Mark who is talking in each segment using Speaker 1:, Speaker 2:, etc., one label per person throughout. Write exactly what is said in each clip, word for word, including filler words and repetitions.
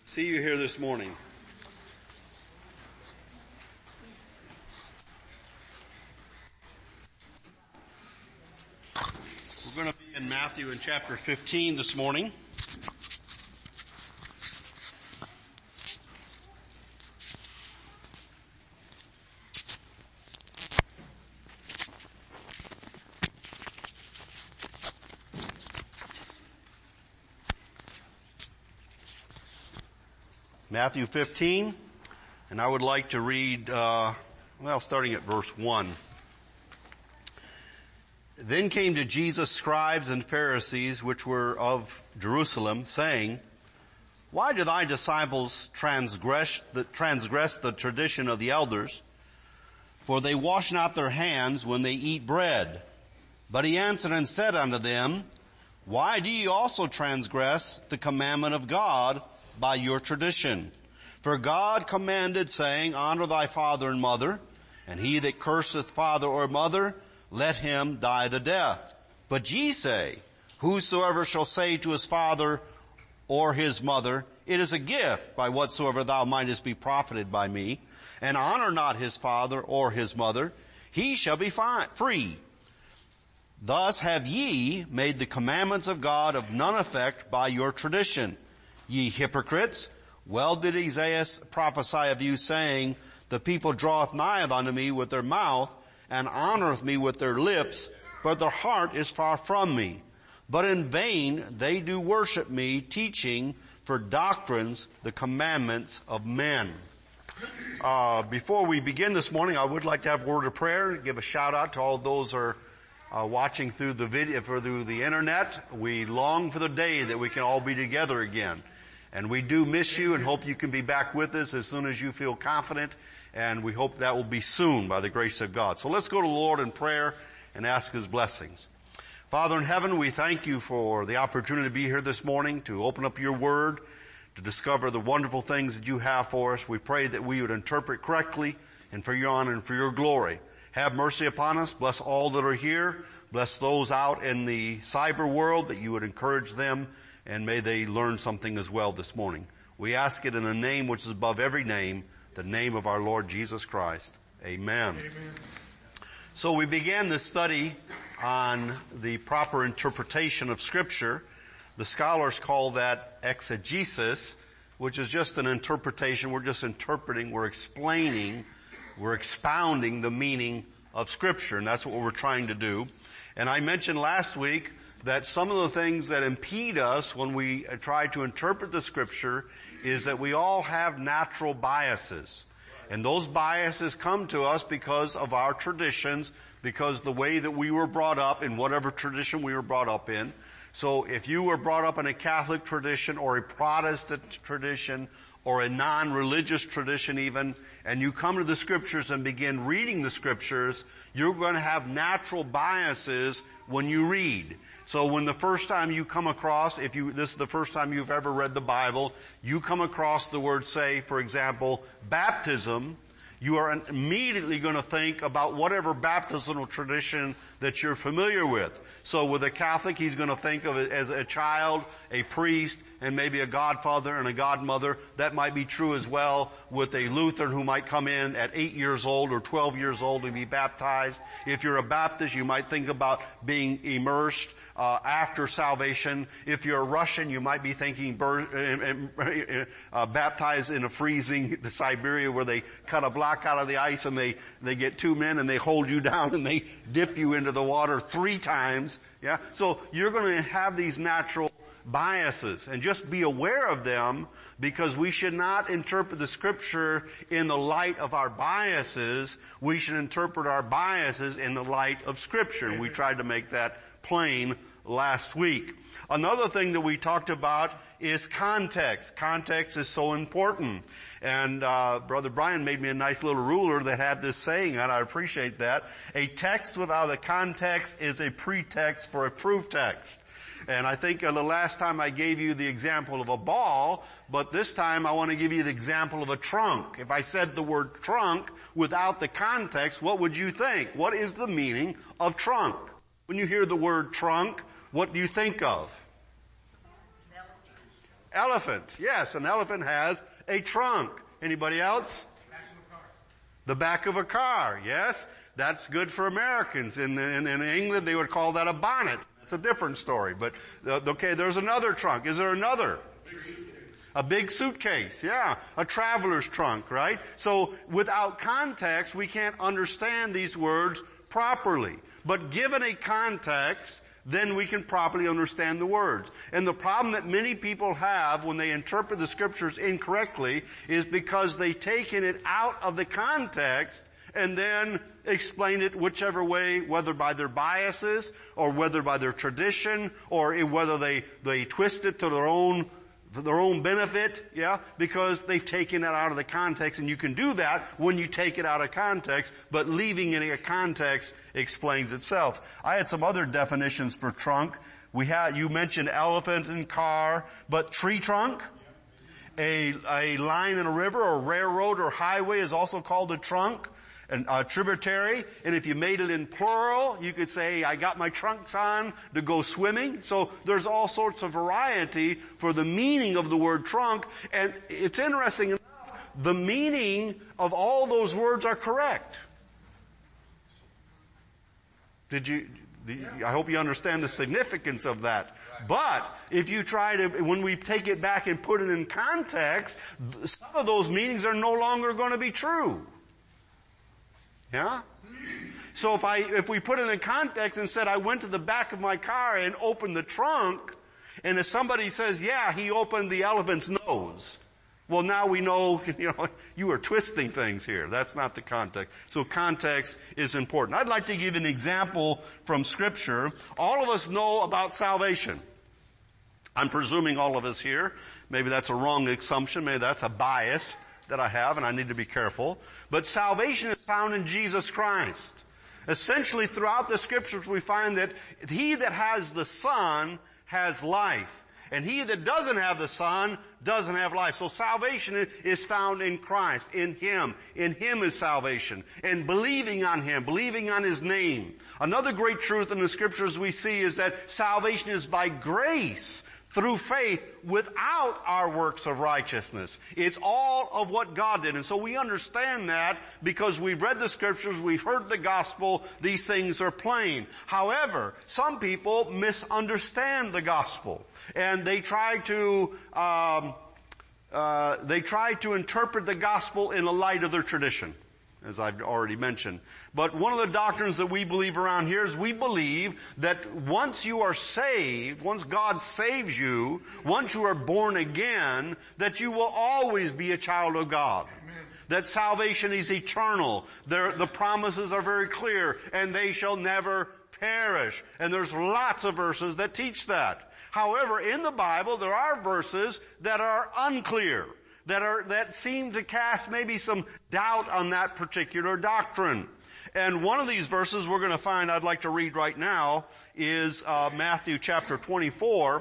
Speaker 1: See you here this morning. We're going to be in Matthew in chapter fifteen this morning. Matthew fifteen, and I would like to read, uh, well, starting at verse one. Then came to Jesus scribes and Pharisees, which were of Jerusalem, saying, Why do thy disciples transgress the, transgress the tradition of the elders? For they wash not their hands when they eat bread. But he answered and said unto them, Why do ye also transgress the commandment of God by your tradition? For God commanded, saying, Honor thy father and mother, and he that curseth father or mother, let him die the death. But ye say, Whosoever shall say to his father or his mother, It is a gift by whatsoever thou mightest be profited by me, and honor not his father or his mother, he shall be fine, free. Thus have ye made the commandments of God of none effect by your tradition. Ye hypocrites, well did Isaiah prophesy of you, saying, The people draweth nigh unto me with their mouth, and honoreth me with their lips, but their heart is far from me. But in vain they do worship me, teaching for doctrines the commandments of men. Uh, before we begin this morning, I would like to have a word of prayer, give a shout out to all those who are uh, watching through the video, through the internet. We long for the day that we can all be together again. And we do miss you and hope you can be back with us as soon as you feel confident. And we hope that will be soon by the grace of God. So let's go to the Lord in prayer and ask His blessings. Father in heaven, we thank you for the opportunity to be here this morning, to open up your word, to discover the wonderful things that you have for us. We pray that we would interpret correctly and for your honor and for your glory. Have mercy upon us. Bless all that are here. Bless those out in the cyber world, that you would encourage them, and may they learn something as well this morning. We ask it in a name which is above every name, the name of our Lord Jesus Christ. Amen. Amen. So we began this study on the proper interpretation of Scripture. The scholars call that exegesis, which is just an interpretation. We're just interpreting, we're explaining, we're expounding the meaning of Scripture, and that's what we're trying to do. And I mentioned last week that some of the things that impede us when we try to interpret the Scripture is that we all have natural biases. And those biases come to us because of our traditions, because the way that we were brought up in whatever tradition we were brought up in. So if you were brought up in a Catholic tradition or a Protestant tradition or a non-religious tradition even, and you come to the Scriptures and begin reading the Scriptures, you're going to have natural biases when you read. So when the first time you come across, if you, this is the first time you've ever read the Bible, you come across the word, say, for example, baptism, you are immediately going to think about whatever baptismal tradition that you're familiar with. So with a Catholic, he's going to think of it as a child, a priest, and maybe a godfather and a godmother. That might be true as well with a Lutheran who might come in at eight years old or twelve years old to be baptized. If you're a Baptist, you might think about being immersed uh, after salvation. If you're a Russian, you might be thinking bur- uh, baptized in a freezing the Siberia where they cut a block out of the ice and they they get two men and they hold you down and they dip you into the water three times. Yeah, so you're going to have these natural biases, and just be aware of them, because we should not interpret the Scripture in the light of our biases. We should interpret our biases in the light of Scripture. We tried to make that plain last week. Another thing that we talked about is context. Context is so important. And uh Brother Brian made me a nice little ruler that had this saying, and I appreciate that. A text without a context is a pretext for a proof text. And I think uh, the last time I gave you the example of a ball, but this time I want to give you the example of a trunk. If I said the word trunk without the context, what would you think? What is the meaning of trunk? When you hear the word trunk, what do you think of? Elephant. Yes, an elephant has a trunk. Anybody else? The back of a car. Yes, that's good for Americans. In, in, in England, they would call that a bonnet. It's a different story. But, uh, okay, there's another trunk. Is there another? A big suitcase, yeah. A traveler's trunk, right? So without context, we can't understand these words properly. But given a context, then we can properly understand the words. And the problem that many people have when they interpret the scriptures incorrectly is because they've taken it out of the context and then explain it whichever way, whether by their biases or whether by their tradition or whether they, they twist it to their own for their own benefit, yeah, because they've taken it out of the context, and you can do that when you take it out of context, but leaving it in a context explains itself. I had some other definitions for trunk. We had, you mentioned elephant and car, but tree trunk, a, a line in a river or railroad or highway is also called a trunk. And a tributary, and if you made it in plural, you could say, I got my trunks on to go swimming. So there's all sorts of variety for the meaning of the word trunk, and it's interesting enough, the meaning of all those words are correct. Did you, I hope you understand the significance of that. But if you try to, when we take it back and put it in context, some of those meanings are no longer going to be true. Yeah? So if I, if we put it in context and said I went to the back of my car and opened the trunk, and if somebody says, yeah, he opened the elephant's nose, well now we know, you know, you are twisting things here. That's not the context. So context is important. I'd like to give an example from scripture. All of us know about salvation. I'm presuming all of us here. Maybe that's a wrong assumption. Maybe that's a bias that I have, and I need to be careful. But salvation is found in Jesus Christ. Essentially, throughout the scriptures, we find that he that has the Son has life. And he that doesn't have the Son doesn't have life. So salvation is found in Christ, in Him. In Him is salvation. And believing on Him, believing on His name. Another great truth in the scriptures we see is that salvation is by grace, through faith, without our works of righteousness. It's all of what God did. And so we understand that because we've read the scriptures, we've heard the gospel, these things are plain. However, some people misunderstand the gospel. And they try to, um, uh, they try to interpret the gospel in the light of their tradition, as I've already mentioned. But one of the doctrines that we believe around here is we believe that once you are saved, once God saves you, once you are born again, that you will always be a child of God. Amen. That salvation is eternal. There, the promises are very clear, and they shall never perish. And there's lots of verses that teach that. However, in the Bible, there are verses that are unclear, that are, that seem to cast maybe some doubt on that particular doctrine. And one of these verses we're going to find, I'd like to read right now, is uh, Matthew chapter twenty-four,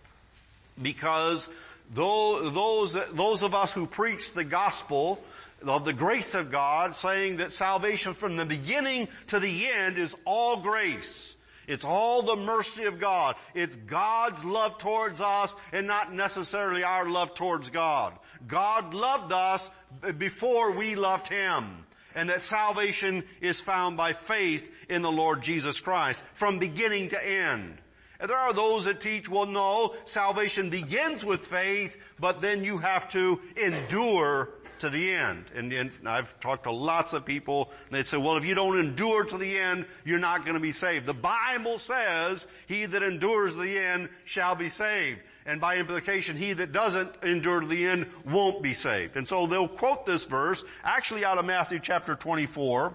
Speaker 1: because those, those, those of us who preach the gospel of the grace of God, saying that salvation from the beginning to the end is all grace. It's all the mercy of God. It's God's love towards us and not necessarily our love towards God. God loved us before we loved Him. And that salvation is found by faith in the Lord Jesus Christ from beginning to end. And there are those that teach, well, no, salvation begins with faith, but then you have to endure to the end. And, and I've talked to lots of people, and they say, well, if you don't endure to the end, you're not going to be saved. The Bible says, he that endures to the end shall be saved. And by implication, he that doesn't endure to the end won't be saved. And so they'll quote this verse, actually out of Matthew chapter twenty-four.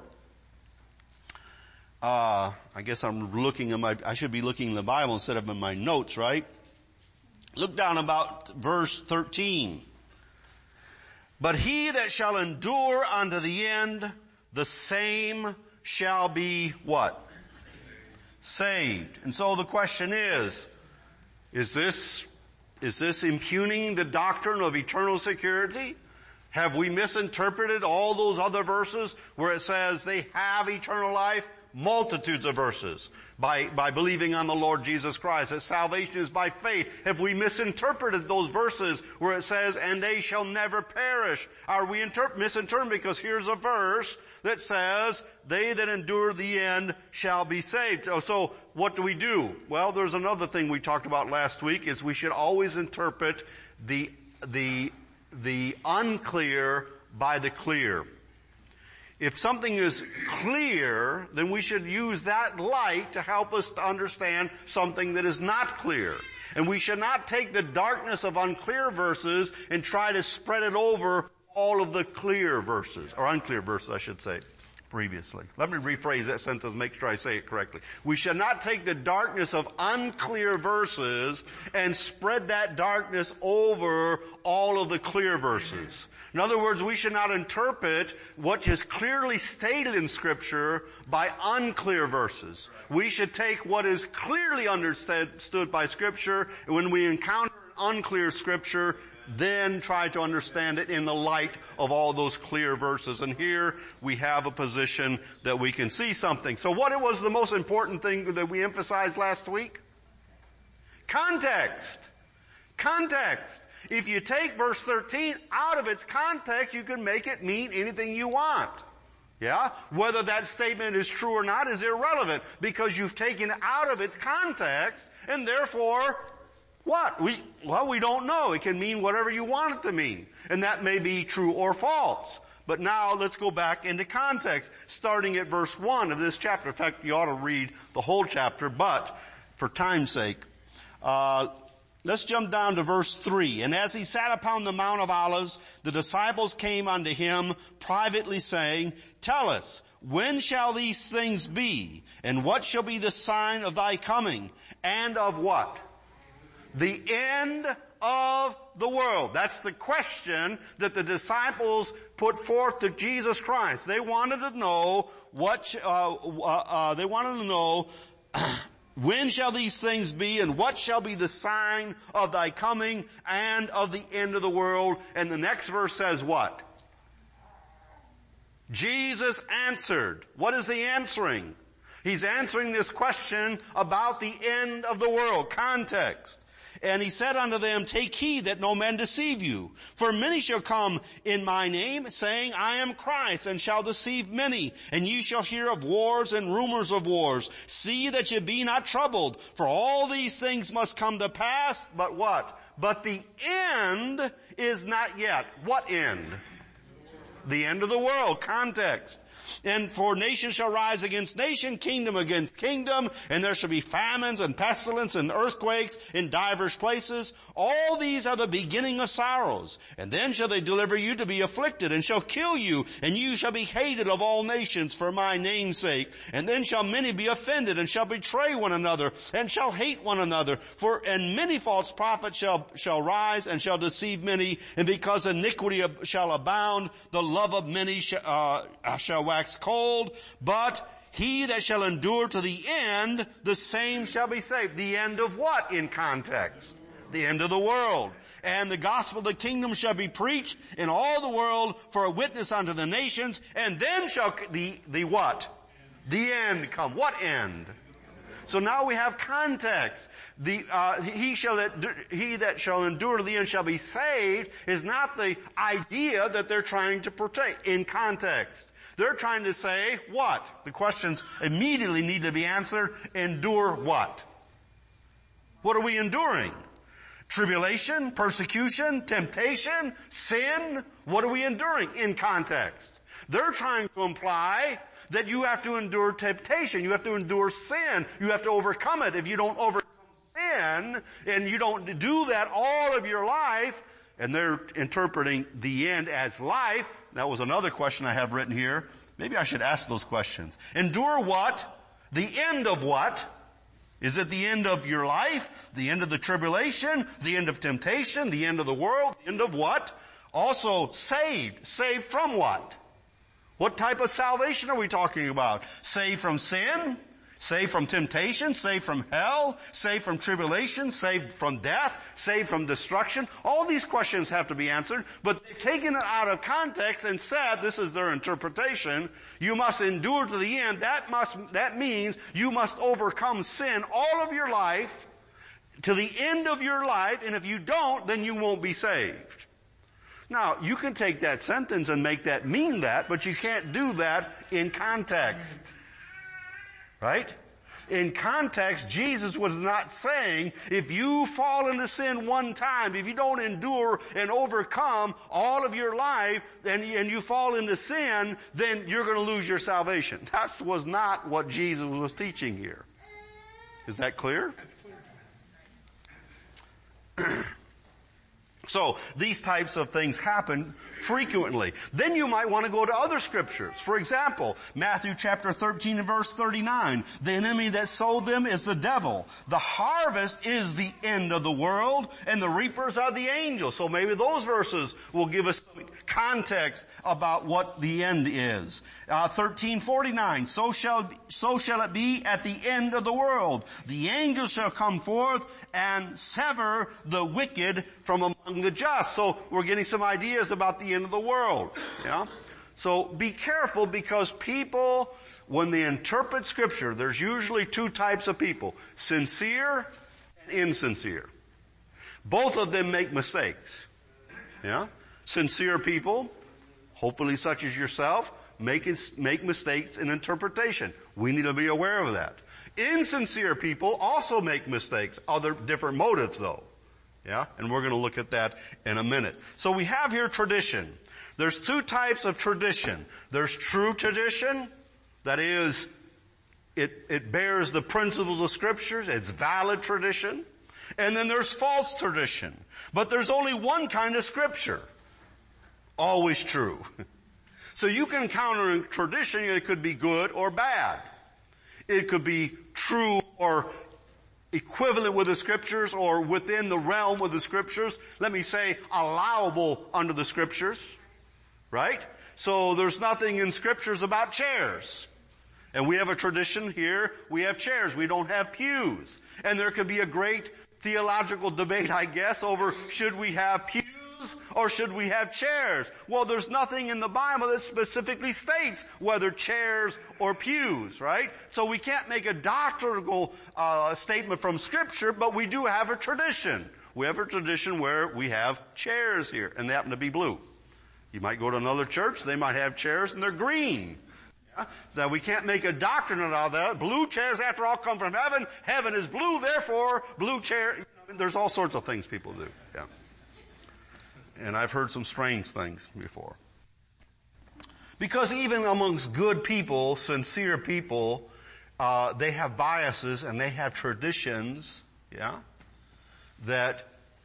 Speaker 1: Uh, I guess I'm looking in my, I should be looking in the Bible instead of in my notes, right? Look down about verse thirteen. But he that shall endure unto the end, the same shall be what? Saved. And so the question is, is this, is this impugning the doctrine of eternal security? Have we misinterpreted all those other verses where it says they have eternal life? Multitudes of verses. by, by believing on the Lord Jesus Christ, that salvation is by faith? Have we misinterpreted those verses where it says, and they shall never perish? Are we interp- misinterpreting? Because here's a verse that says, they that endure the end shall be saved. So, so what do we do? Well, there's another thing we talked about last week, is we should always interpret the, the, the unclear by the clear. If something is clear, then we should use that light to help us to understand something that is not clear. And we should not take the darkness of unclear verses and try to spread it over all of the clear verses, or unclear verses, I should say, previously. Let me rephrase that sentence, make sure I say it correctly. We should not take the darkness of unclear verses and spread that darkness over all of the clear verses. In other words, we should not interpret what is clearly stated in Scripture by unclear verses. We should take what is clearly understood by Scripture, and when we encounter unclear Scripture, then try to understand it in the light of all those clear verses. And here we have a position that we can see something. So what was the most important thing that we emphasized last week? Context. Context. If you take verse thirteen out of its context, you can make it mean anything you want. Yeah? Whether that statement is true or not is irrelevant, because you've taken it out of its context, and therefore, what? We, well, we don't know. It can mean whatever you want it to mean. And that may be true or false. But now let's go back into context, starting at verse one of this chapter. In fact, you ought to read the whole chapter, but for time's sake, uh, let's jump down to verse three. And as he sat upon the Mount of Olives, the disciples came unto him privately saying, tell us, when shall these things be? And what shall be the sign of thy coming? And of what? The end of the world. That's the question that the disciples put forth to Jesus Christ. They wanted to know what, uh, uh, uh they wanted to know when shall these things be, and what shall be the sign of thy coming and of the end of the world? And the next verse says what? Jesus answered. What is he answering? He's answering this question about the end of the world. Context. And he said unto them, take heed that no man deceive you. For many shall come in my name, saying, I am Christ, and shall deceive many. And ye shall hear of wars and rumors of wars. See that ye be not troubled, for all these things must come to pass. But what? But the end is not yet. What end? The end of the world. Context. And for nation shall rise against nation, kingdom against kingdom, and there shall be famines and pestilence and earthquakes in divers places. All these are the beginning of sorrows. And then shall they deliver you to be afflicted, and shall kill you, and you shall be hated of all nations for my name's sake. And then shall many be offended, and shall betray one another, and shall hate one another. For and many false prophets shall shall rise, and shall deceive many. And because iniquity shall abound, the love of many shall, uh, shall wax cold, but he that shall endure to the end, the same shall be saved. The end of what in context? The end of the world. And the gospel of the kingdom shall be preached in all the world for a witness unto the nations, and then shall the, the what? The end come. What end? So now we have context. The, uh, he shall, he that shall endure to the end shall be saved is not the idea that they're trying to portray in context. They're trying to say what? The questions immediately need to be answered. Endure what? What are we enduring? Tribulation, persecution, temptation, sin? What are we enduring in context? They're trying to imply that you have to endure temptation. You have to endure sin. You have to overcome it. If you don't overcome sin, and you don't do that all of your life, and they're interpreting the end as life. That was another question I have written here. Maybe I should ask those questions. Endure what? The end of what? Is it the end of your life? The end of the tribulation? The end of temptation? The end of the world? The end of what? Also saved. Saved from what? What type of salvation are we talking about? Saved from sin? Saved from temptation, saved from hell, saved from tribulation, saved from death, saved from destruction. All these questions have to be answered, but they've taken it out of context and said, this is their interpretation, you must endure to the end. That must, that means you must overcome sin all of your life, to the end of your life, and if you don't, then you won't be saved. Now, you can take that sentence and make that mean that, but you can't do that in context. Right? In context, Jesus was not saying, if you fall into sin one time, if you don't endure and overcome all of your life, and, and you fall into sin, then you're going to lose your salvation. That was not what Jesus was teaching here. Is that clear? So, these types of things happen frequently. Then you might want to go to other scriptures. For example, Matthew chapter thirteen and verse thirty-nine. The enemy that sowed them is the devil. The harvest is the end of the world, and the reapers are the angels. So maybe those verses will give us some context about what the end is. Uh, thirteen forty-nine. So shall, so shall it be at the end of the world. The angels shall come forth and sever the wicked from among the just. So we're getting some ideas about the end of the world. Yeah? So be careful, because people, when they interpret scripture, there's usually two types of people. Sincere and insincere. Both of them make mistakes. Yeah? Sincere people, hopefully such as yourself, make, make mistakes in interpretation. We need to be aware of that. Insincere people also make mistakes, other different motives though. Yeah? And we're going to look at that in a minute. So we have here tradition. There's two types of tradition. There's true tradition, that is, it, it bears the principles of scriptures, it's valid tradition. And then there's false tradition. But there's only one kind of scripture. Always true. So you can encounter in tradition, it could be good or bad. It could be true or equivalent with the scriptures, or within the realm of the scriptures. Let me say allowable under the scriptures. Right? So there's nothing in scriptures about chairs. And we have a tradition here, we have chairs, we don't have pews. And there could be a great theological debate, I guess, over should we have pews or should we have chairs? Well, there's nothing in the Bible that specifically states whether chairs or pews, right? So we can't make a doctrinal uh, statement from Scripture, but we do have a tradition. We have a tradition where we have chairs here, and they happen to be blue. You might go to another church, they might have chairs and they're green. Yeah? So we can't make a doctrine out of that. Blue chairs, after all, come from heaven. Heaven is blue, therefore, blue chair. There's all sorts of things people do. Yeah. And I've heard some strange things before. Because even amongst good people, sincere people, uh, they have biases and they have traditions, yeah, that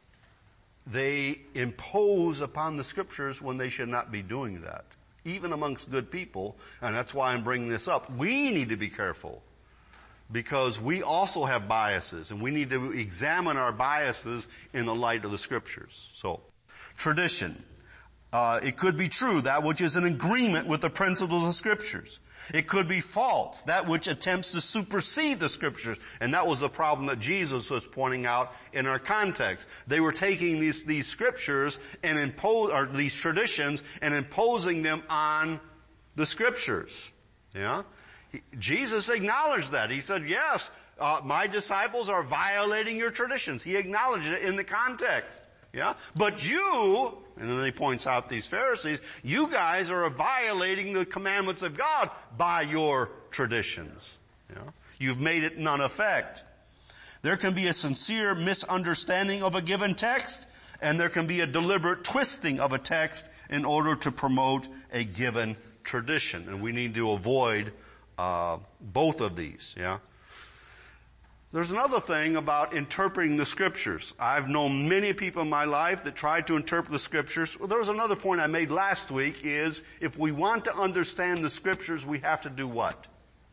Speaker 1: they impose upon the scriptures when they should not be doing that. Even amongst good people, and that's why I'm bringing this up. We need to be careful, because we also have biases, and we need to examine our biases in the light of the scriptures. So, tradition. Uh, it could be true, that which is in agreement with the principles of scriptures. It could be false, that which attempts to supersede the scriptures. And that was the problem that Jesus was pointing out in our context. They were taking these, these scriptures and impose, or these traditions and imposing them on the scriptures. Yeah? He, Jesus acknowledged that. He said, yes, uh, my disciples are violating your traditions. He acknowledged it in the context. Yeah? But you, and then he points out these Pharisees, you guys are violating the commandments of God by your traditions. Yeah? You've made it none effect. There can be a sincere misunderstanding of a given text, and there can be a deliberate twisting of a text in order to promote a given tradition. And we need to avoid uh, both of these. Yeah? There's another thing about interpreting the scriptures. I've known many people in my life that tried to interpret the scriptures. Well, there was another point I made last week is if we want to understand the scriptures, we have to do what?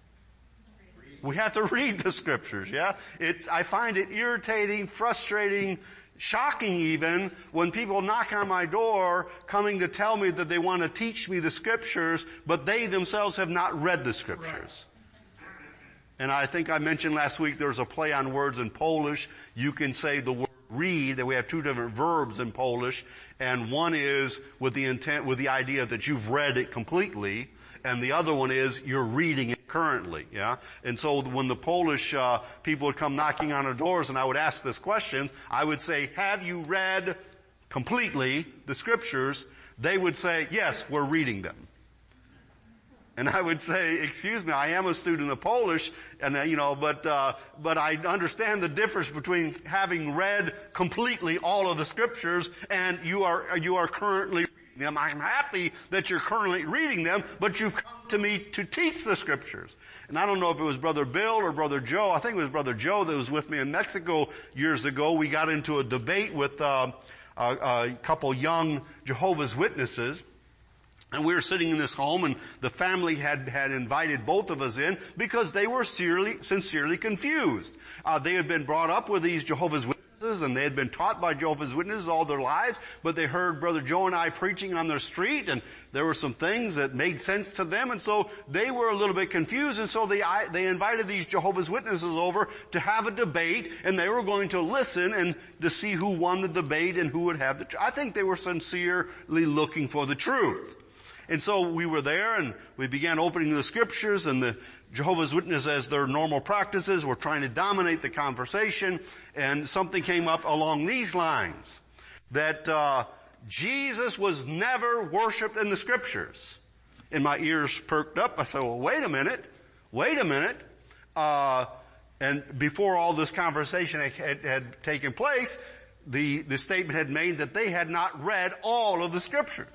Speaker 1: We have to read the scriptures, yeah? It's, I find it irritating, frustrating, shocking even when people knock on my door coming to tell me that they want to teach me the scriptures, but they themselves have not read the scriptures. And I think I mentioned last week there's a play on words in Polish. You can say the word read, that we have two different verbs in Polish, and one is with the intent, with the idea that you've read it completely, and the other one is you're reading it currently, yeah? And so when the Polish uh, people would come knocking on our doors and I would ask this question, I would say, have you read completely the scriptures? They would say, yes, we're reading them. And I would say, excuse me, I am a student of Polish, and uh, you know, but uh, but I understand the difference between having read completely all of the scriptures and you are you are currently reading them. I'm happy that you're currently reading them, but you've come to me to teach the scriptures. And I don't know if it was Brother Bill or Brother Joe. I think it was Brother Joe that was with me in Mexico years ago. We got into a debate with uh, a, a couple young Jehovah's Witnesses. And we were sitting in this home, and the family had, had invited both of us in because they were sincerely, sincerely confused. Uh, they had been brought up with these Jehovah's Witnesses, and they had been taught by Jehovah's Witnesses all their lives, but they heard Brother Joe and I preaching on their street, and there were some things that made sense to them, and so they were a little bit confused, and so they, I, they invited these Jehovah's Witnesses over to have a debate, and they were going to listen and to see who won the debate and who would have the truth. I think they were sincerely looking for the truth. And so we were there and we began opening the scriptures, and the Jehovah's Witnesses, as their normal practices, were trying to dominate the conversation, and something came up along these lines, that uh Jesus was never worshipped in the scriptures. And my ears perked up. I said, well, wait a minute, wait a minute. Uh and before all this conversation had, had taken place, the, the statement had made that they had not read all of the scriptures.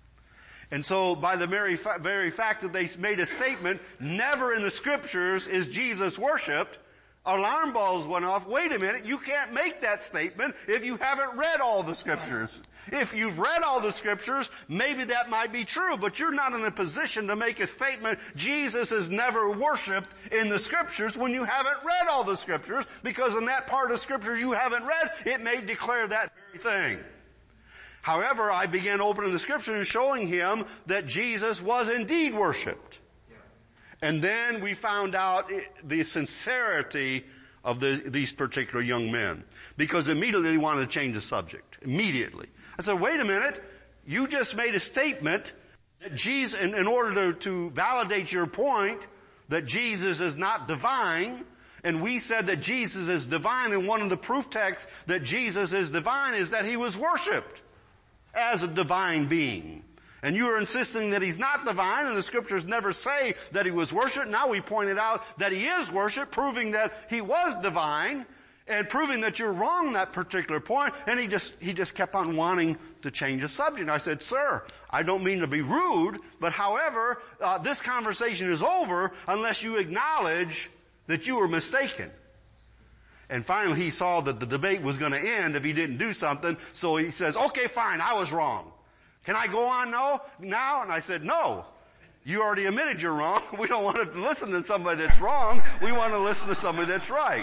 Speaker 1: And so by the very, fa- very fact that they made a statement, never in the scriptures is Jesus worshipped, alarm bells went off. Wait a minute, you can't make that statement if you haven't read all the scriptures. If you've read all the scriptures, maybe that might be true, but you're not in a position to make a statement, Jesus is never worshipped in the scriptures, when you haven't read all the scriptures, because in that part of scriptures you haven't read, it may declare that very thing. However, I began opening the scripture and showing him that Jesus was indeed worshipped. And then we found out the sincerity of the, these particular young men, because immediately they wanted to change the subject. Immediately. I said, wait a minute, you just made a statement that Jesus, in, in order to, to validate your point that Jesus is not divine, and we said that Jesus is divine, and one of the proof texts that Jesus is divine is that he was worshipped as a divine being. And you are insisting that he's not divine, and the scriptures never say that he was worshipped. Now we pointed out that he is worshipped, proving that he was divine, and proving that you're wrong on that particular point. And he just, he just kept on wanting to change the subject. And I said, sir, I don't mean to be rude, but however, uh, this conversation is over unless you acknowledge that you were mistaken. And finally he saw that the debate was going to end if he didn't do something, so he says, okay, fine, I was wrong. Can I go on no, now? And I said, no. You already admitted you're wrong. We don't want to listen to somebody that's wrong. We want to listen to somebody that's right.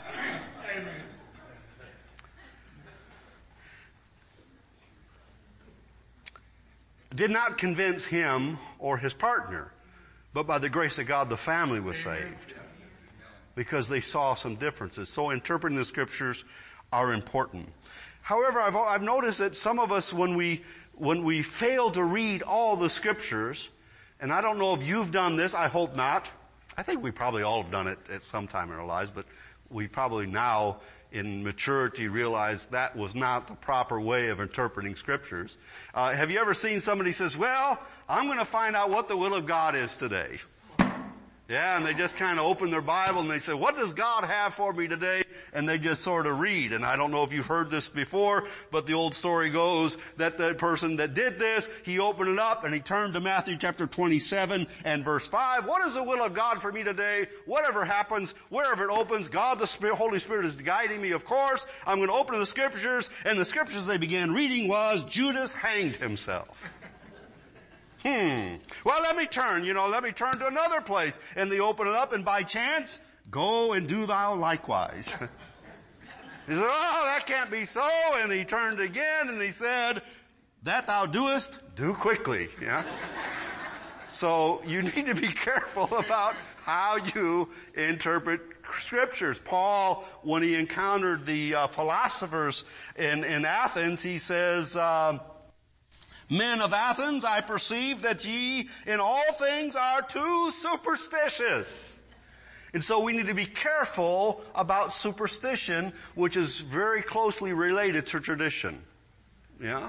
Speaker 1: Did not convince him or his partner, but by the grace of God the family was saved, because they saw some differences. So interpreting the scriptures are important. However, I've, I've noticed that some of us, when we, when we fail to read all the scriptures, and I don't know if you've done this, I hope not. I think we probably all have done it at some time in our lives, but we probably now in maturity realize that was not the proper way of interpreting scriptures. Uh, have you ever seen somebody says, well, I'm going to find out what the will of God is today? Yeah, and they just kind of open their Bible and they say, what does God have for me today? And they just sort of read. And I don't know if you've heard this before, but the old story goes that the person that did this, he opened it up and he turned to Matthew chapter twenty-seven and verse five. What is the will of God for me today? Whatever happens, wherever it opens, God the Spirit, Holy Spirit is guiding me, of course. I'm going to open the scriptures, and the scriptures they began reading was, Judas hanged himself. Hmm. Well, let me turn, you know, let me turn to another place. And they open it up, and by chance, go and do thou likewise. He said, oh, that can't be so. And he turned again and he said, that thou doest, do quickly. Yeah. So you need to be careful about how you interpret scriptures. Paul, when he encountered the uh, philosophers in, in Athens, he says, um, men of Athens, I perceive that ye in all things are too superstitious. And so we need to be careful about superstition, which is very closely related to tradition. Yeah?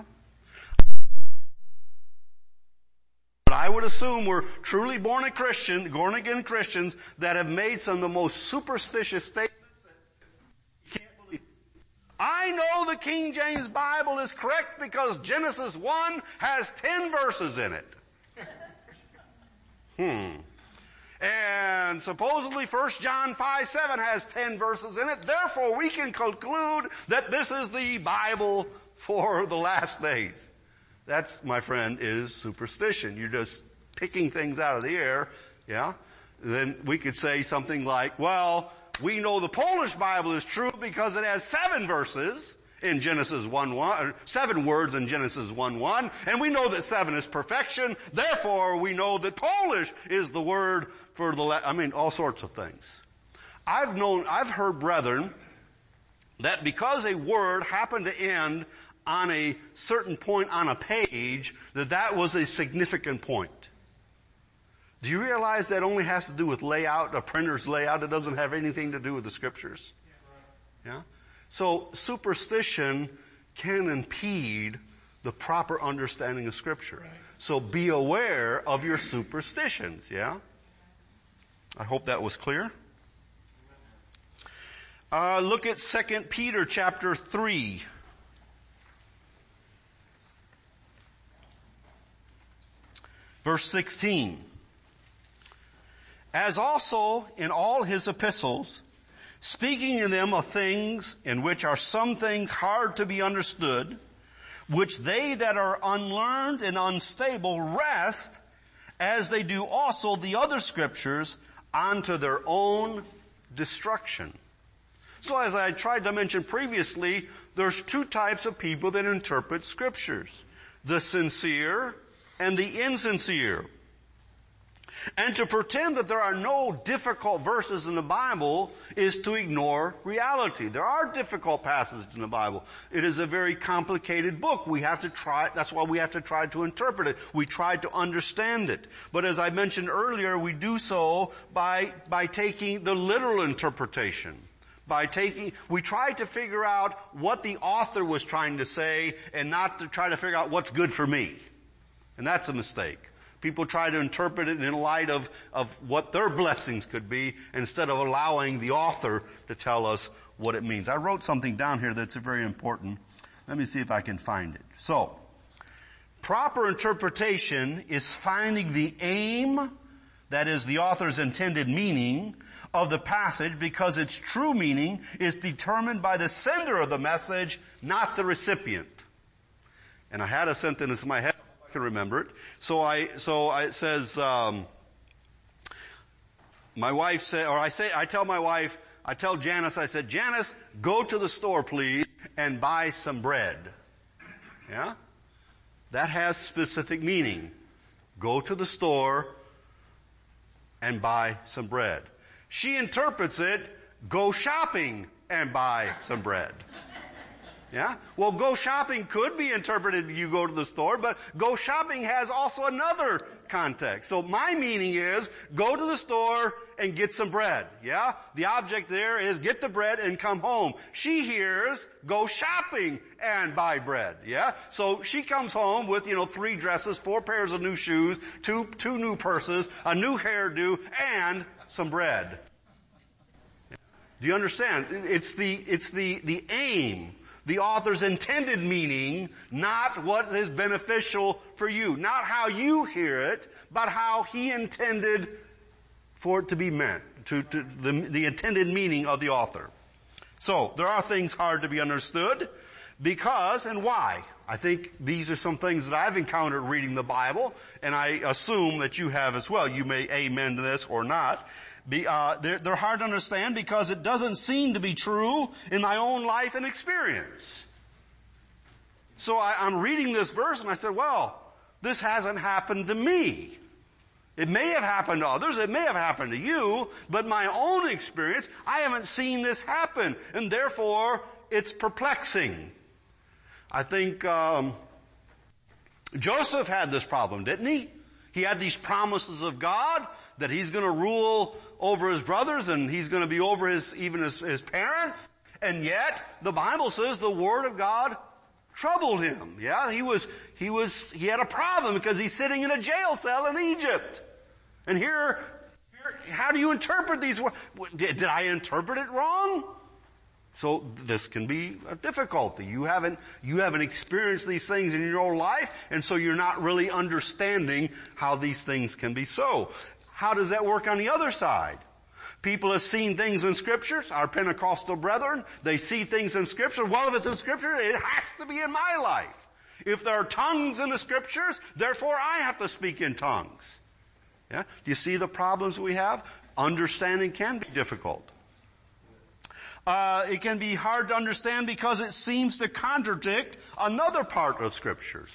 Speaker 1: But I would assume we're truly born again Christian, born again Christians that have made some of the most superstitious statements that you can't believe. I know the King James Bible is correct because Genesis one has ten verses in it. Hmm. And supposedly First John five seven has ten verses in it. Therefore we can conclude that this is the Bible for the last days. That's, my friend, is superstition. You're just picking things out of the air, yeah? Then we could say something like, well, we know the Polish Bible is true because it has seven verses in Genesis one one, or seven words in Genesis one one, and we know that seven is perfection. Therefore, we know that Polish is the word for the, I mean, all sorts of things. I've known, I've heard, brethren, that because a word happened to end on a certain point on a page, that that was a significant point. Do you realize that only has to do with layout, a printer's layout? It doesn't have anything to do with the scriptures. Yeah? So superstition can impede the proper understanding of scripture. So be aware of your superstitions, yeah? I hope that was clear. Uh, look at Second Peter chapter three. Verse sixteen. As also in all his epistles, speaking in them of things in which are some things hard to be understood, which they that are unlearned and unstable wrest, as they do also the other scriptures, unto their own destruction. So as I tried to mention previously, there's two types of people that interpret scriptures. The sincere and the insincere. And to pretend that there are no difficult verses in the Bible is to ignore reality. There are difficult passages in the Bible. It is a very complicated book. We have to try, that's why we have to try to interpret it. We try to understand it. But as I mentioned earlier, we do so by, by taking the literal interpretation. By taking, we try to figure out what the author was trying to say and not to try to figure out what's good for me. And that's a mistake. People try to interpret it in light of, of what their blessings could be instead of allowing the author to tell us what it means. I wrote something down here that's very important. Let me see if I can find it. So, proper interpretation is finding the aim, that is the author's intended meaning, of the passage because its true meaning is determined by the sender of the message, not the recipient. And I had a sentence in my head. I can remember it. So I, so I, it says, um, my wife said, or I say, I tell my wife, I tell Janice, I said, Janice, go to the store please and buy some bread. Yeah? That has specific meaning. Go to the store and buy some bread. She interprets it, go shopping and buy some bread. Yeah? Well, go shopping could be interpreted you go to the store, but go shopping has also another context. So my meaning is go to the store and get some bread. Yeah? The object there is get the bread and come home. She hears go shopping and buy bread. Yeah? So she comes home with, you know, three dresses, four pairs of new shoes, two, two new purses, a new hairdo, and some bread. Do you understand? It's the, it's the, the aim. The author's intended meaning, not what is beneficial for you. Not how you hear it, but how he intended for it to be meant. To, to the, the intended meaning of the author. So, there are things hard to be understood. Because, and why? I think these are some things that I've encountered reading the Bible, and I assume that you have as well. You may amen to this or not. Be, uh, they're, they're hard to understand because it doesn't seem to be true in my own life and experience. So I, I'm reading this verse and I said, well, this hasn't happened to me. It may have happened to others, it may have happened to you, but my own experience, I haven't seen this happen, and therefore it's perplexing. I think um, Joseph had this problem, didn't he? He had these promises of God that he's going to rule over his brothers and he's going to be over his even his, his parents, and yet the Bible says the Word of God troubled him. Yeah, he was he was he had a problem because he's sitting in a jail cell in Egypt. And here, here how do you interpret these words? Did, did I interpret it wrong? So this can be a difficulty. You haven't, you haven't experienced these things in your own life, and so you're not really understanding how these things can be so. How does that work on the other side? People have seen things in Scriptures, our Pentecostal brethren, they see things in Scripture. Well, if it's in Scripture, it has to be in my life. If there are tongues in the Scriptures, therefore I have to speak in tongues. Yeah? Do you see the problems we have? Understanding can be difficult. Uh, it can be hard to understand because it seems to contradict another part of Scriptures.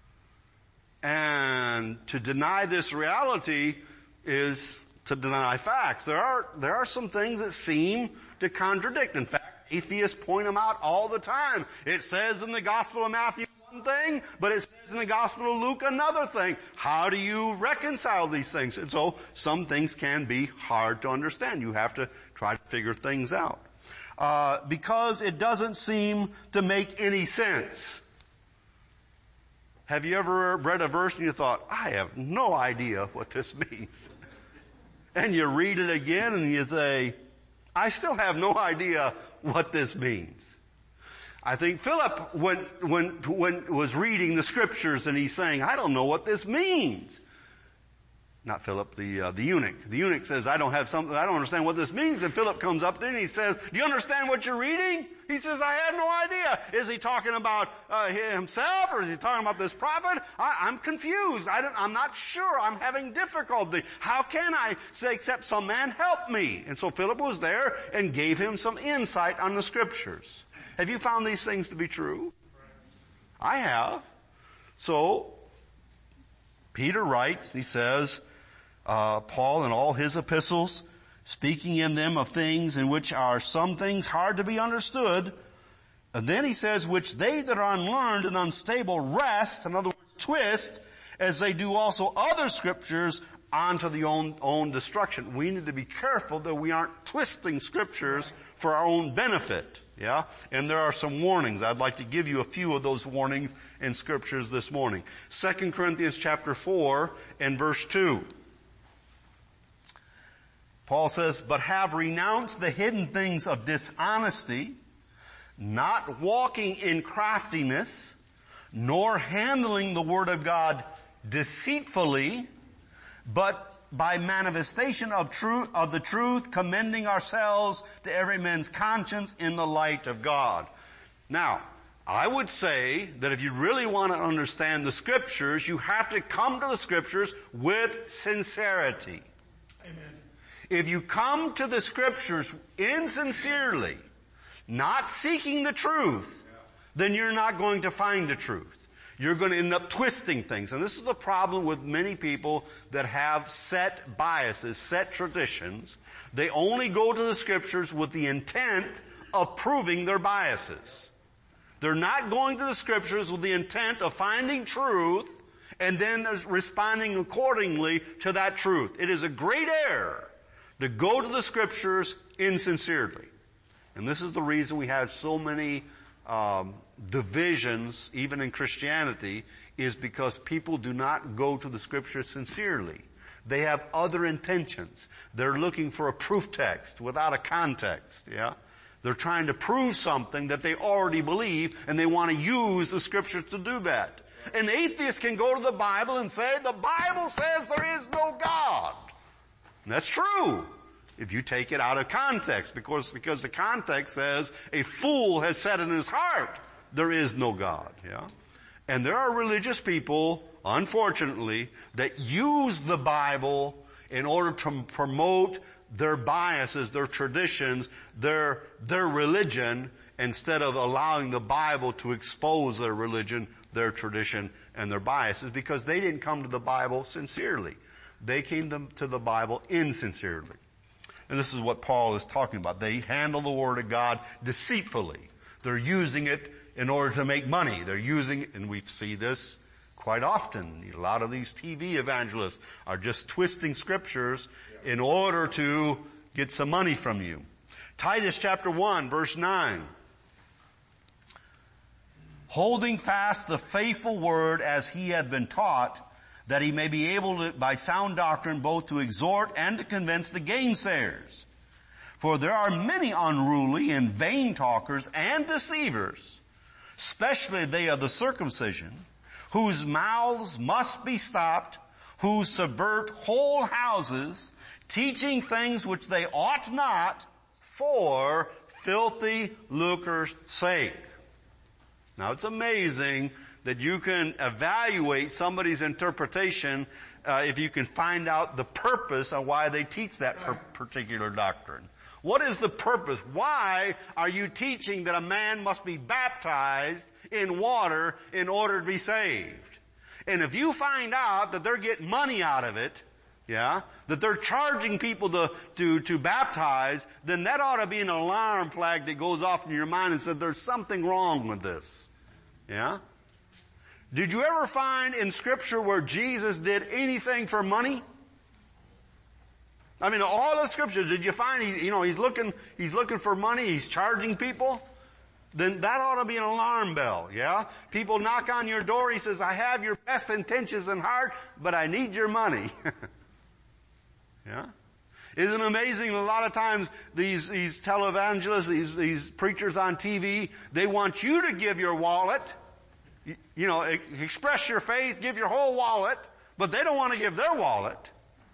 Speaker 1: And to deny this reality is to deny facts. There are, there are some things that seem to contradict. In fact, atheists point them out all the time. It says in the Gospel of Matthew one thing, but it says in the Gospel of Luke another thing. How do you reconcile these things? And so some things can be hard to understand. You have to try to figure things out. Uh, because it doesn't seem to make any sense. Have you ever read a verse and you thought, I have no idea what this means? And you read it again and you say, I still have no idea what this means. I think Philip, when, when, when was reading the Scriptures and he's saying, I don't know what this means. Not Philip, the, uh, the eunuch. The eunuch says, I don't have something, I don't understand what this means. And Philip comes up there and he says, do you understand what you're reading? He says, I have no idea. Is he talking about, uh, himself or is he talking about this prophet? I, I'm confused. I don't, I'm not sure. I'm having difficulty. How can I say except some man help me? And so Philip was there and gave him some insight on the Scriptures. Have you found these things to be true? I have. So, Peter writes, he says, uh, Paul in all his epistles, speaking in them of things in which are some things hard to be understood. And then he says, which they that are unlearned and unstable wrest, in other words, twist, as they do also other Scriptures onto the own, own destruction. We need to be careful that we aren't twisting Scriptures for our own benefit. Yeah? And there are some warnings. I'd like to give you a few of those warnings in Scriptures this morning. Second Corinthians chapter four and verse two. Paul says, but have renounced the hidden things of dishonesty, not walking in craftiness, nor handling the word of God deceitfully, but by manifestation of truth, of the truth, commending ourselves to every man's conscience in the light of God. Now, I would say that if you really want to understand the Scriptures, you have to come to the Scriptures with sincerity. Amen. If you come to the Scriptures insincerely, not seeking the truth, then you're not going to find the truth. You're going to end up twisting things. And this is the problem with many people that have set biases, set traditions. They only go to the Scriptures with the intent of proving their biases. They're not going to the Scriptures with the intent of finding truth and then responding accordingly to that truth. It is a great error to go to the Scriptures insincerely. And this is the reason we have so many um, divisions, even in Christianity, is because people do not go to the Scriptures sincerely. They have other intentions. They're looking for a proof text without a context, yeah? They're trying to prove something that they already believe, and they want to use the Scriptures to do that. An atheist can go to the Bible and say, the Bible says there is no God. And that's true, if you take it out of context, because, because the context says, a fool has said in his heart, there is no God, yeah? And there are religious people, unfortunately, that use the Bible in order to promote their biases, their traditions, their, their religion, instead of allowing the Bible to expose their religion, their tradition, and their biases, because they didn't come to the Bible sincerely. They came to the Bible insincerely. And this is what Paul is talking about. They handle the Word of God deceitfully. They're using it in order to make money. They're using it, and we see this quite often. A lot of these T V evangelists are just twisting scriptures in order to get some money from you. Titus chapter one, verse nine. Holding fast the faithful word as he had been taught, that he may be able to, by sound doctrine, both to exhort and to convince the gainsayers. For there are many unruly and vain talkers and deceivers, especially they of the circumcision, whose mouths must be stopped, who subvert whole houses, teaching things which they ought not, for filthy lucre's sake. Now it's amazing that you can evaluate somebody's interpretation uh, if you can find out the purpose of why they teach that per- particular doctrine. What is the purpose? Why are you teaching that a man must be baptized in water in order to be saved? And if you find out that they're getting money out of it, yeah, that they're charging people to, to, to baptize, then that ought to be an alarm flag that goes off in your mind and says there's something wrong with this. Yeah? Did you ever find in Scripture where Jesus did anything for money? I mean, all the Scriptures, did you find, he, you know, he's looking, he's looking for money, he's charging people? Then that ought to be an alarm bell, yeah? People knock on your door, he says, I have your best intentions in heart, but I need your money. Yeah? Isn't it amazing a lot of times these, these televangelists, these, these preachers on T V, they want you to give your wallet, you, you know, express your faith, give your whole wallet, but they don't want to give their wallet.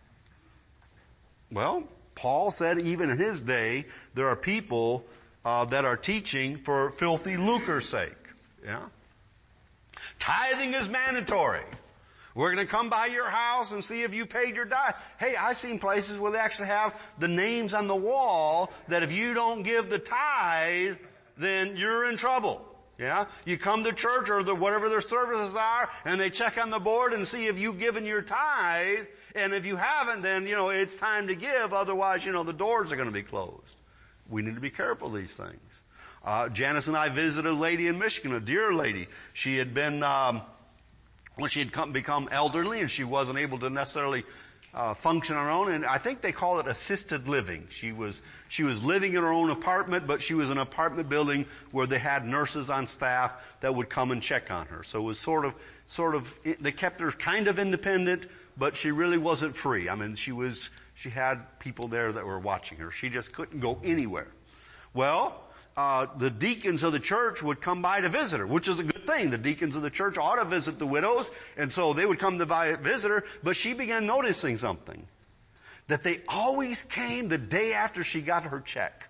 Speaker 1: Well, Paul said even in his day, there are people uh, that are teaching for filthy lucre's sake. Yeah? Tithing is mandatory. We're going to come by your house and see if you paid your tithe. Hey, I've seen places where they actually have the names on the wall that if you don't give the tithe, then you're in trouble. Yeah? You come to church or the, whatever their services are, and they check on the board and see if you've given your tithe, and if you haven't, then, you know, it's time to give, otherwise, you know, the doors are going to be closed. We need to be careful of these things. Uh, Janice and I visited a lady in Michigan, a dear lady. She had been, um, Well, she had come, become elderly and she wasn't able to necessarily uh, function on her own, and I think they call it assisted living. She was she was living in her own apartment, but she was in an apartment building where they had nurses on staff that would come and check on her. So it was sort of sort of they kept her kind of independent, but she really wasn't free. I mean, she was she had people there that were watching her. She just couldn't go anywhere. Well, Uh, the deacons of the church would come by to visit her, which is a good thing. The deacons of the church ought to visit the widows, and so they would come to by, visit her, but she began noticing something. That they always came the day after she got her check.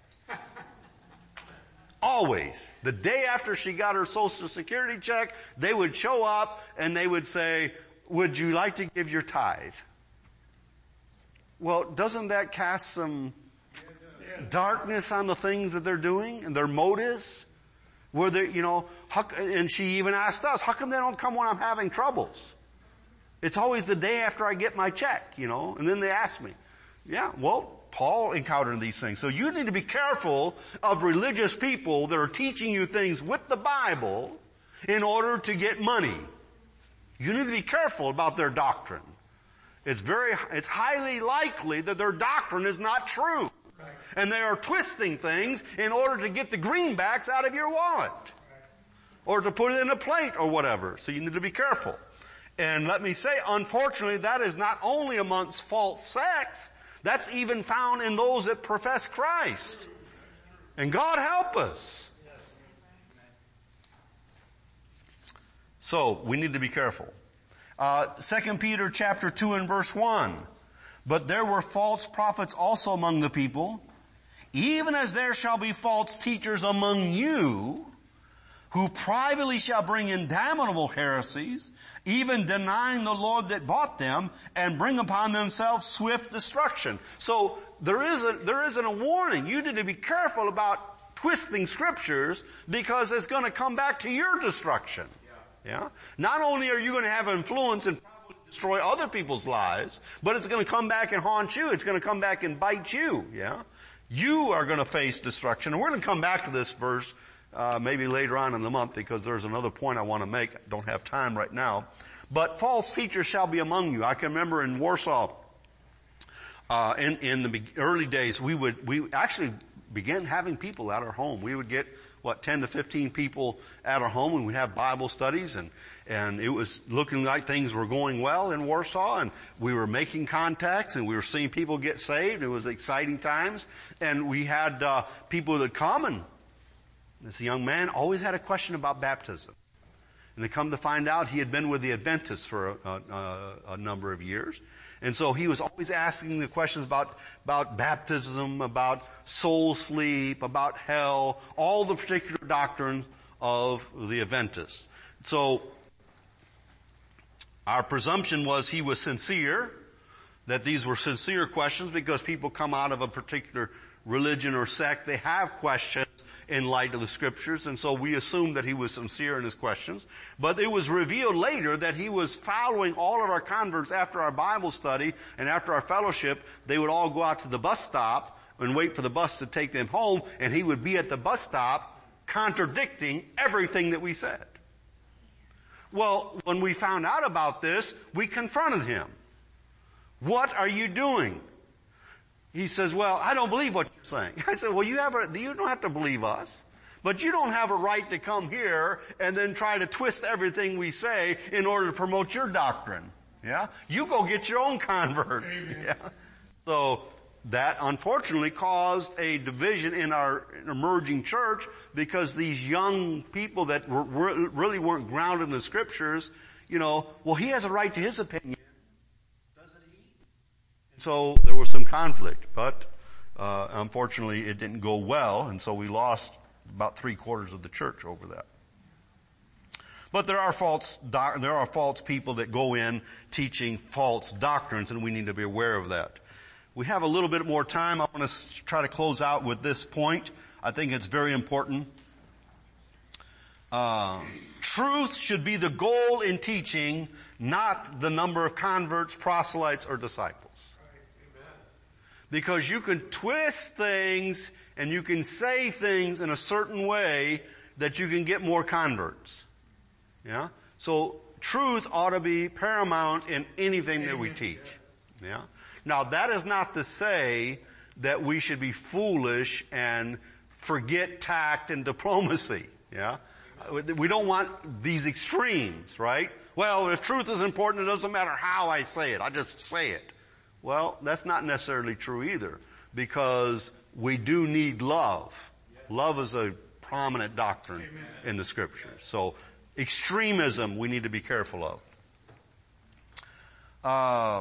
Speaker 1: Always. The day after she got her Social Security check, they would show up and they would say, would you like to give your tithe? Well, doesn't that cast some darkness on the things that they're doing and their motives? Where they, you know, how, and she even asked us, how come they don't come when I'm having troubles? It's always the day after I get my check, you know, and then they ask me. Yeah, well, Paul encountered these things. So you need to be careful of religious people that are teaching you things with the Bible in order to get money. You need to be careful about their doctrine. It's very, it's highly likely that their doctrine is not true. And they are twisting things in order to get the greenbacks out of your wallet. Or to put it in a plate or whatever. So you need to be careful. And let me say, unfortunately, that is not only amongst false sects, that's even found in those that profess Christ. And God help us. So, we need to be careful. Uh, Second Peter chapter two and verse one. But there were false prophets also among the people, even as there shall be false teachers among you, who privately shall bring in damnable heresies, even denying the Lord that bought them, and bring upon themselves swift destruction. So there is a, there isn't a warning. You need to be careful about twisting scriptures, because it's going to come back to your destruction. Yeah? Not only are you going to have influence and destroy other people's lives, but it's going to come back and haunt you. It's going to come back and bite you, yeah? You are going to face destruction. And we're going to come back to this verse uh, maybe later on in the month because there's another point I want to make. I don't have time right now. But false teachers shall be among you. I can remember in Warsaw, uh, in, in the early days, we would, we actually began having people at our home. We would get, what, ten to fifteen people at our home, and we'd have Bible studies, and, and it was looking like things were going well in Warsaw, and we were making contacts, and we were seeing people get saved. It was exciting times, and we had, uh, people that come, and this young man always had a question about baptism. And they come to find out he had been with the Adventists for a, a, a number of years. And so he was always asking the questions about, about baptism, about soul sleep, about hell, all the particular doctrines of the Adventists. So our presumption was he was sincere, that these were sincere questions because people come out of a particular religion or sect, they have questions in light of the scriptures, and so we assumed that he was sincere in his questions. But it was revealed later that he was following all of our converts after our Bible study and after our fellowship. They would all go out to the bus stop and wait for the bus to take them home, and he would be at the bus stop contradicting everything that we said. Well, when we found out about this, we confronted him. What are you doing? He says, well, I don't believe what you're saying. I said, well, you have a, you don't have to believe us, but you don't have a right to come here and then try to twist everything we say in order to promote your doctrine. Yeah? You go get your own converts. Amen. Yeah? So that unfortunately caused a division in our emerging church because these young people that were, really weren't grounded in the scriptures, you know, well, he has a right to his opinion. So there was some conflict, but uh, unfortunately it didn't go well, and so we lost about three quarters of the church over that. But there are false doc- there are false people that go in teaching false doctrines, and we need to be aware of that. We have a little bit more time. I want to try to close out with this point. I think it's very important. Uh, truth should be the goal in teaching, not the number of converts, proselytes, or disciples. Because you can twist things and you can say things in a certain way that you can get more converts. Yeah? So truth ought to be paramount in anything that we teach. Yeah? Now that is not to say that we should be foolish and forget tact and diplomacy. Yeah? We don't want these extremes, right? Well, if truth is important, it doesn't matter how I say it. I just say it. Well, that's not necessarily true either, because we do need love. Love is a prominent doctrine in the scriptures. So extremism we need to be careful of. Uh,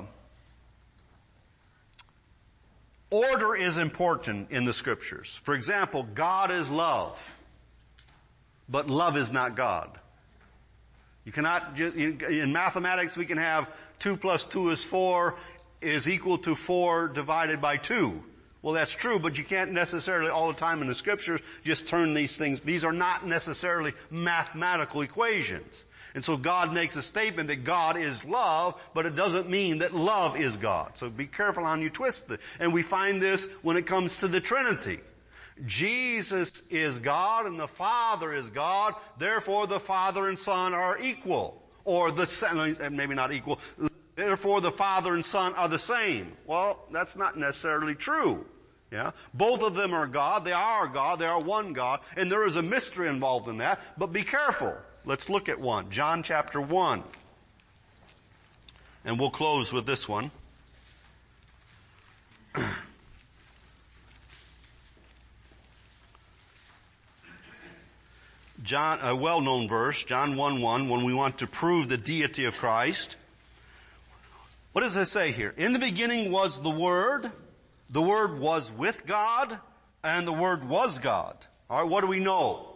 Speaker 1: order is important in the scriptures. For example, God is love, but love is not God. You cannot just, in mathematics we can have two plus two is four is equal to four divided by two. Well, that's true, but you can't necessarily all the time in the scriptures just turn these things. These are not necessarily mathematical equations. And so God makes a statement that God is love, but it doesn't mean that love is God. So be careful how you twist it. And we find this when it comes to the Trinity. Jesus is God and the Father is God, therefore the Father and Son are equal. Or the, maybe not equal. Therefore the Father and Son are the same. Well, that's not necessarily true. Yeah? Both of them are God. They are God. They are one God. And there is a mystery involved in that. But be careful. Let's look at one. John chapter one. And we'll close with this one. John, a well-known verse, John one one, when we want to prove the deity of Christ. What does it say here? In the beginning was the Word, the Word was with God, and the Word was God. Alright, what do we know?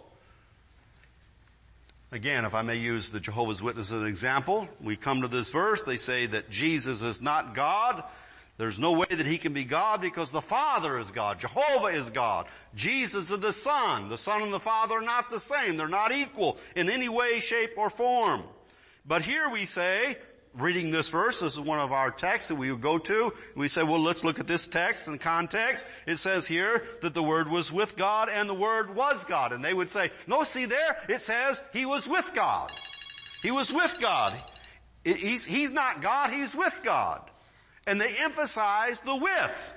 Speaker 1: Again, if I may use the Jehovah's Witnesses as an example, we come to this verse, they say that Jesus is not God. There's no way that He can be God because the Father is God. Jehovah is God. Jesus is the Son. The Son and the Father are not the same. They're not equal in any way, shape, or form. But here we say, reading this verse, this is one of our texts that we would go to. We say, well, let's look at this text in context. It says here that the Word was with God and the Word was God. And they would say, no, see there, it says He was with God. He was with God. He's, he's not God, He's with God. And they emphasize the with.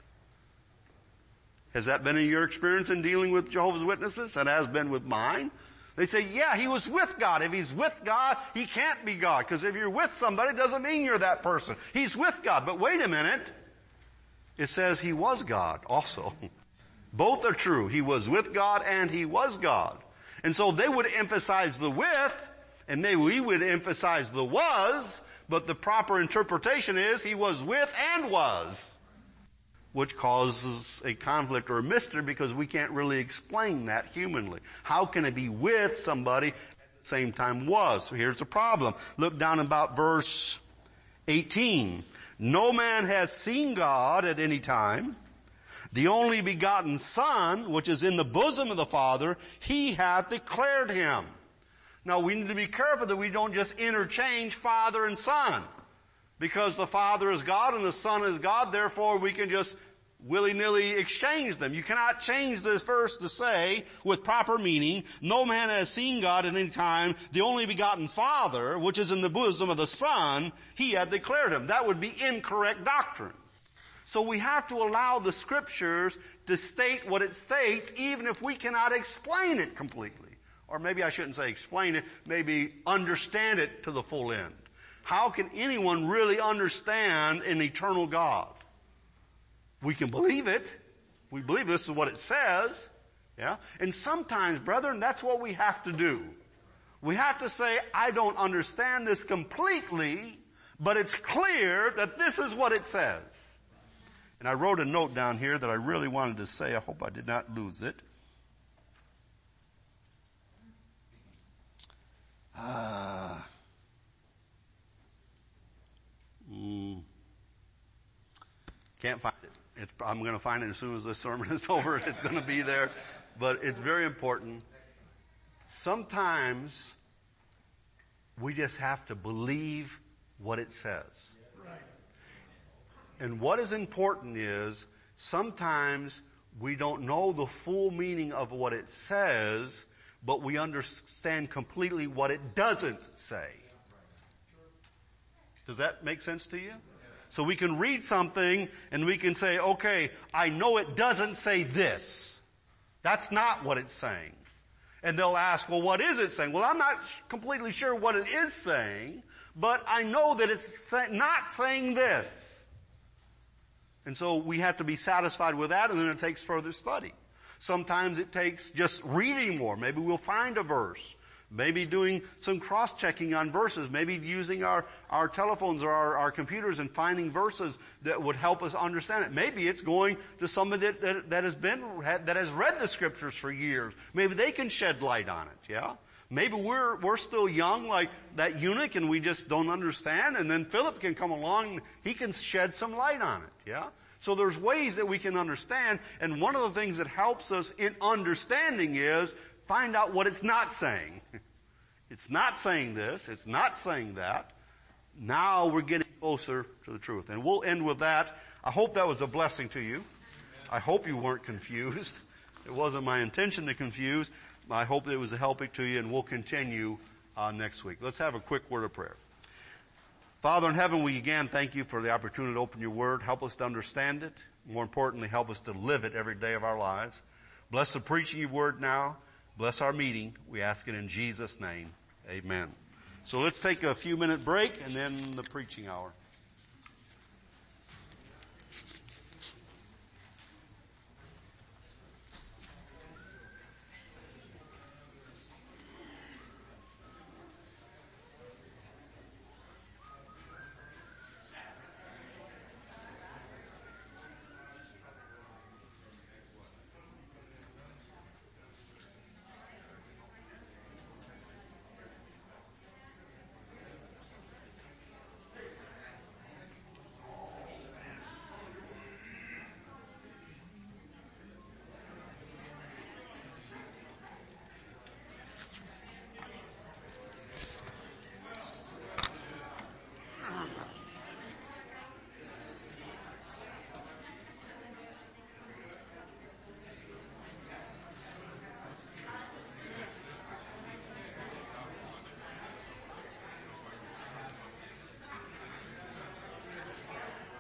Speaker 1: Has that been in your experience in dealing with Jehovah's Witnesses? That has been with mine. They say, yeah, he was with God. If he's with God, he can't be God. Because if you're with somebody, it doesn't mean you're that person. He's with God. But wait a minute. It says he was God also. Both are true. He was with God and he was God. And so they would emphasize the with, and maybe we would emphasize the was, but the proper interpretation is he was with and was, which causes a conflict or a mystery because we can't really explain that humanly. How can it be with somebody at the same time was? So here's the problem. Look down about verse eighteen. No man has seen God at any time. The only begotten Son, which is in the bosom of the Father, He hath declared Him. Now we need to be careful that we don't just interchange Father and Son. Because the Father is God and the Son is God, therefore we can just willy-nilly exchange them. You cannot change this verse to say, with proper meaning, no man has seen God at any time, the only begotten Father, which is in the bosom of the Son, He had declared Him. That would be incorrect doctrine. So we have to allow the Scriptures to state what it states, even if we cannot explain it completely. Or maybe I shouldn't say explain it, maybe understand it to the full end. How can anyone really understand an eternal God? We can believe it. We believe this is what it says. Yeah. And sometimes, brethren, that's what we have to do. We have to say, I don't understand this completely, but it's clear that this is what it says. And I wrote a note down here that I really wanted to say. I hope I did not lose it. Ah. Mm. Can't find it. It's, I'm going to find it as soon as this sermon is over. It's going to be there. But it's very important. Sometimes we just have to believe what it says. And what is important is sometimes we don't know the full meaning of what it says, but we understand completely what it doesn't say. Does that make sense to you? So we can read something and we can say, okay, I know it doesn't say this. That's not what it's saying. And they'll ask, well, what is it saying? Well, I'm not completely sure what it is saying, but I know that it's not saying this. And so we have to be satisfied with that, and then it takes further study. Sometimes it takes just reading more. Maybe we'll find a verse. Maybe doing some cross-checking on verses. Maybe using our, our telephones or our, our computers and finding verses that would help us understand it. Maybe it's going to somebody that, that, that has been, that has read the Scriptures for years. Maybe they can shed light on it, yeah? Maybe we're, we're still young like that eunuch and we just don't understand, and then Philip can come along and he can shed some light on it, yeah? So there's ways that we can understand, and one of the things that helps us in understanding is find out what it's not saying. It's not saying this. It's not saying that. Now we're getting closer to the truth. And we'll end with that. I hope that was a blessing to you. I hope you weren't confused. It wasn't my intention to confuse. I hope it was a helping to you, and we'll continue uh, next week. Let's have a quick word of prayer. Father in heaven, we again thank you for the opportunity to open your word. Help us to understand it. More importantly, help us to live it every day of our lives. Bless the preaching of your word now. Bless our meeting. We ask it in Jesus' name. Amen. So let's take a few minute break and then the preaching hour.